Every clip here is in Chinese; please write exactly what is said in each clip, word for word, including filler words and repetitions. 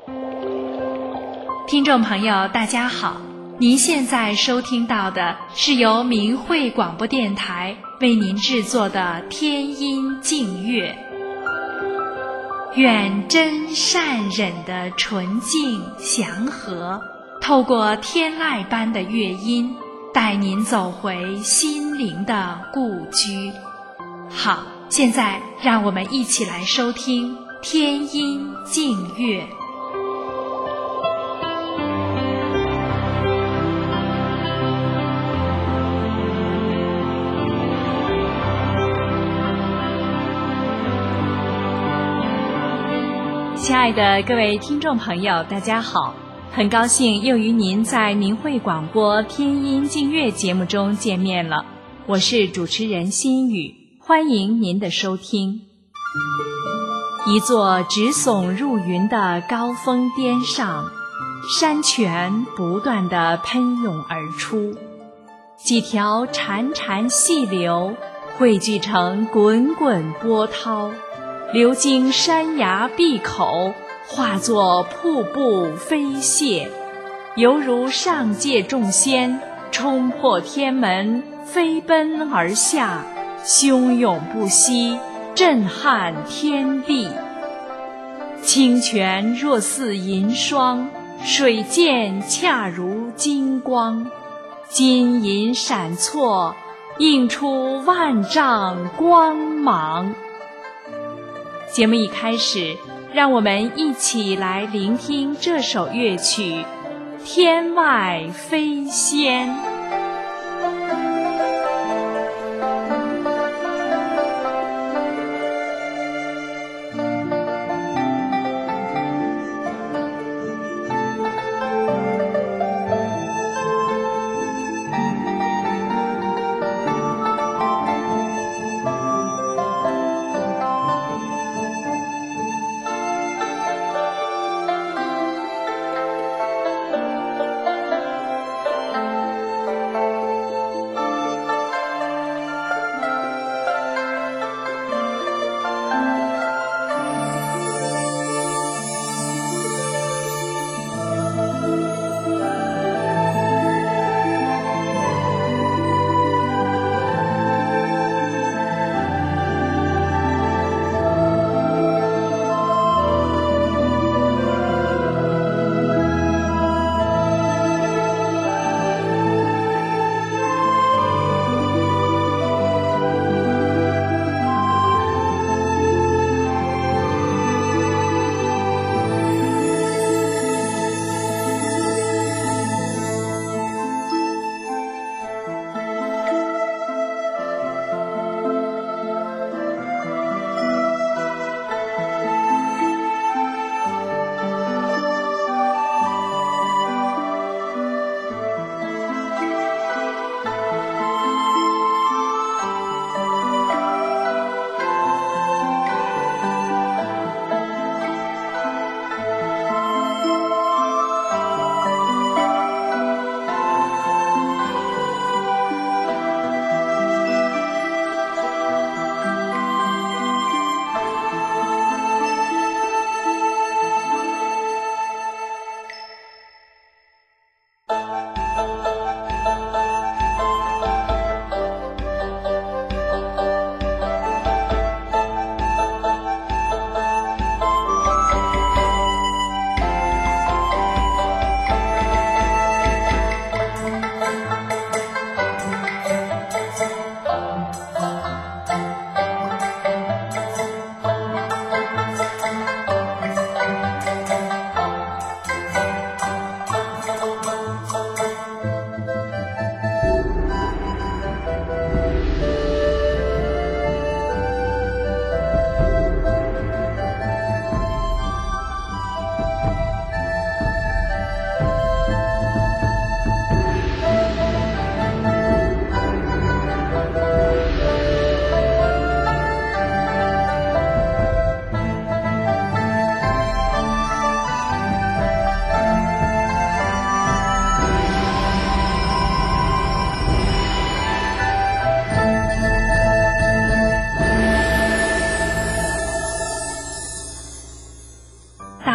听众朋友大家好，您现在收听到的是由明慧广播电台为您制作的天音净乐。愿真善忍的纯净祥和，透过天籁般的乐音，带您走回心灵的故居。好，现在让我们一起来收听天音净乐。亲爱的各位听众朋友大家好，很高兴又与您在明慧广播天音净乐节目中见面了，我是主持人心雨，欢迎您的收听。一座直耸入云的高峰巅上，山泉不断地喷涌而出，几条潺潺细流汇聚成滚滚波涛，流经山崖壁口，化作瀑布飞泻，犹如上界众仙冲破天门，飞奔而下，汹涌不息，震撼天地。清泉若似银霜，水溅恰如金光，金银闪错，映出万丈光芒。节目一开始，让我们一起来聆听这首乐曲《天外飞仙》。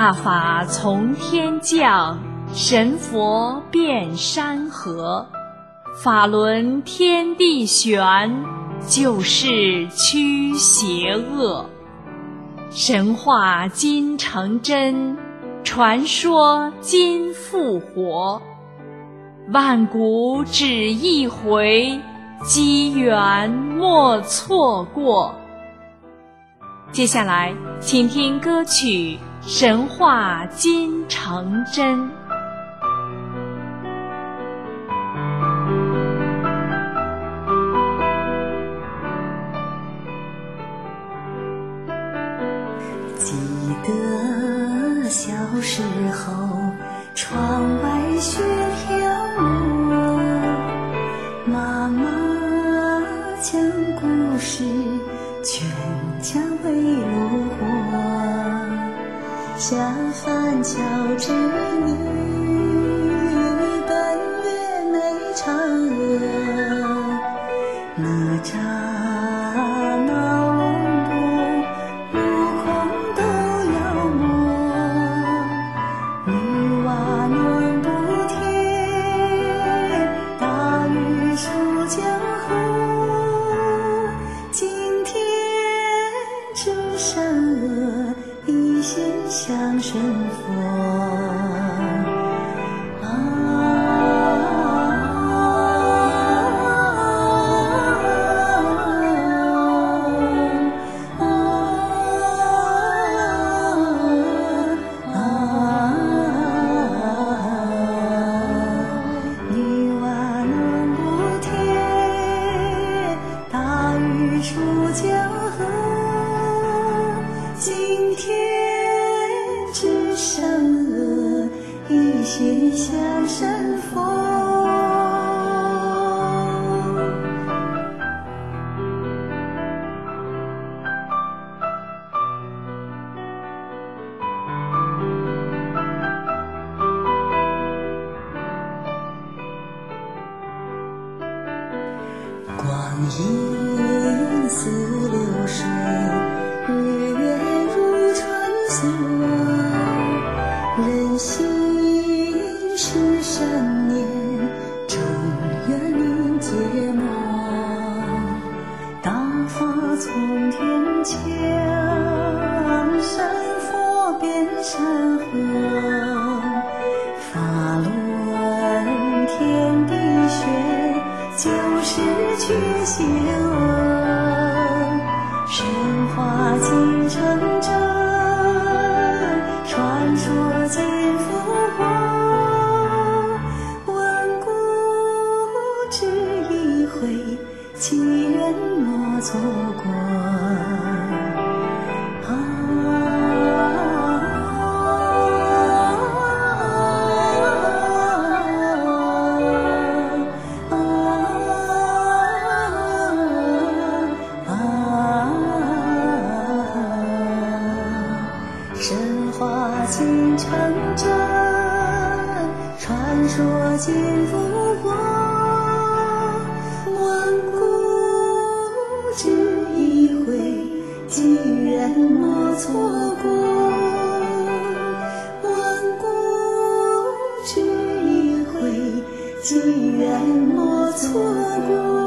大法从天降，神佛遍山河。法轮天地旋，救世驱邪恶。神话今成真，传说今复活。万古只一回，机缘莫错过。接下来，请听歌曲《神话今成真》。 记得小时候，窗外雪飘落，妈妈讲故事，全家围炉火，下饭瞧织女，奔月美嫦娥，哪吒闹龙布，悟空斗妖魔，女娲暖补天，大禹出江河，今天知善恶，一心向神佛。出江河，今天知善恶，一心向神佛。光阴似流水，日月如春梭，人心是善念，众缘凝结膜。大法从天降，神佛遍山河，法轮天地旋，救世驱邪恶，神话今成真，传说今复活，万古只一回，机缘莫错过。神话今成真，传说今复活，万古只一回，机缘莫错过。万古只一回，机缘莫错过。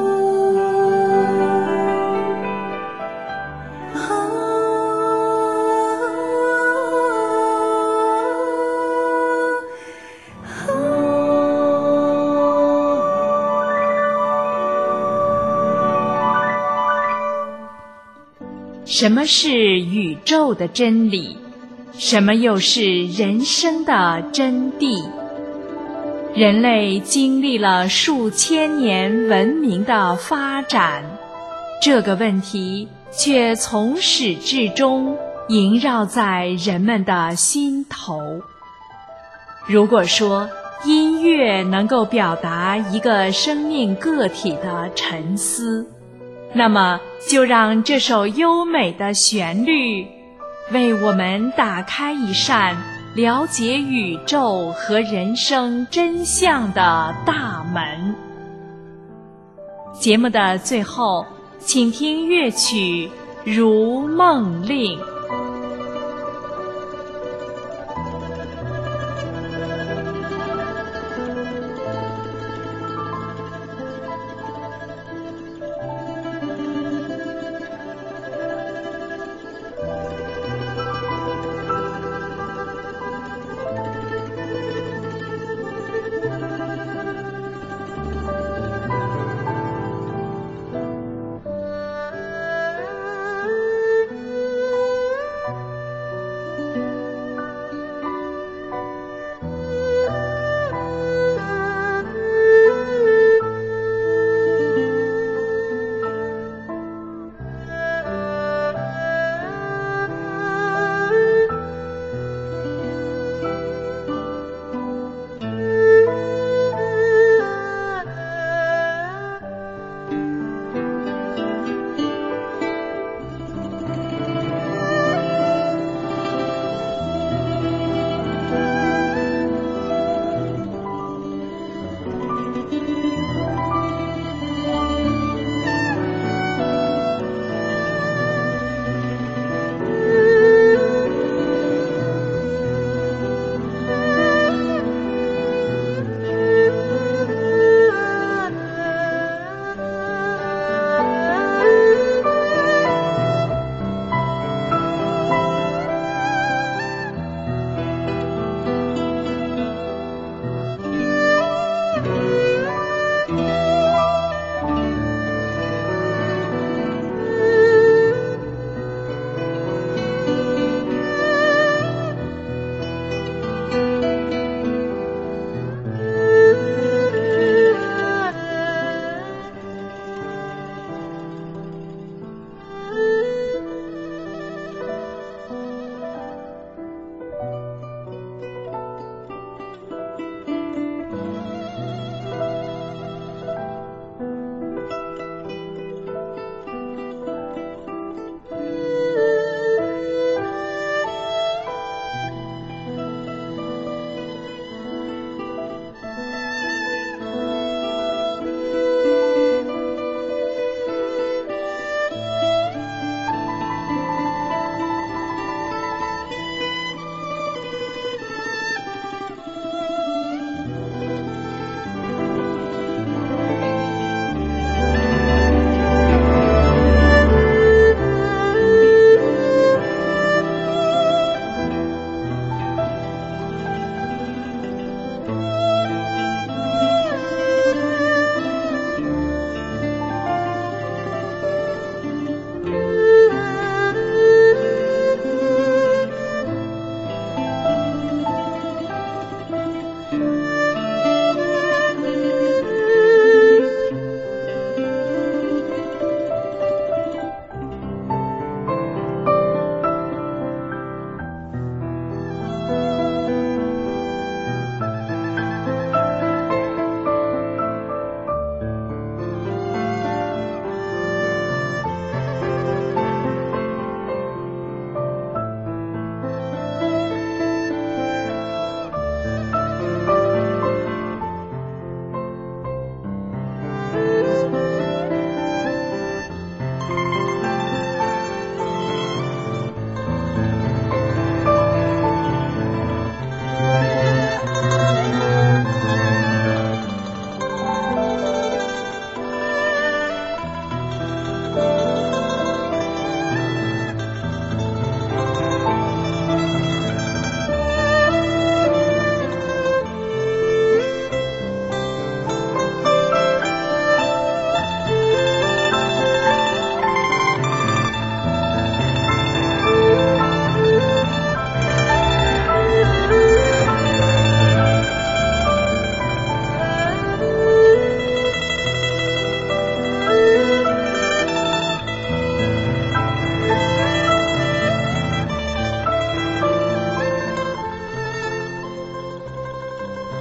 什么是宇宙的真理？什么又是人生的真谛？人类经历了数千年文明的发展，这个问题却从始至终萦绕在人们的心头。如果说音乐能够表达一个生命个体的沉思，那么就让这首优美的旋律为我们打开一扇了解宇宙和人生真相的大门。节目的最后，请听乐曲《如梦令》。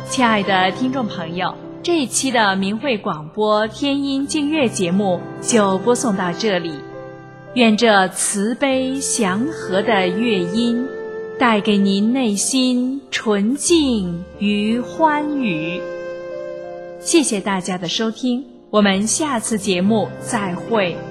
亲爱的听众朋友，这一期的明慧广播天音净乐节目就播送到这里。愿这慈悲祥和的乐音带给您内心纯净与欢愉。谢谢大家的收听，我们下次节目再会。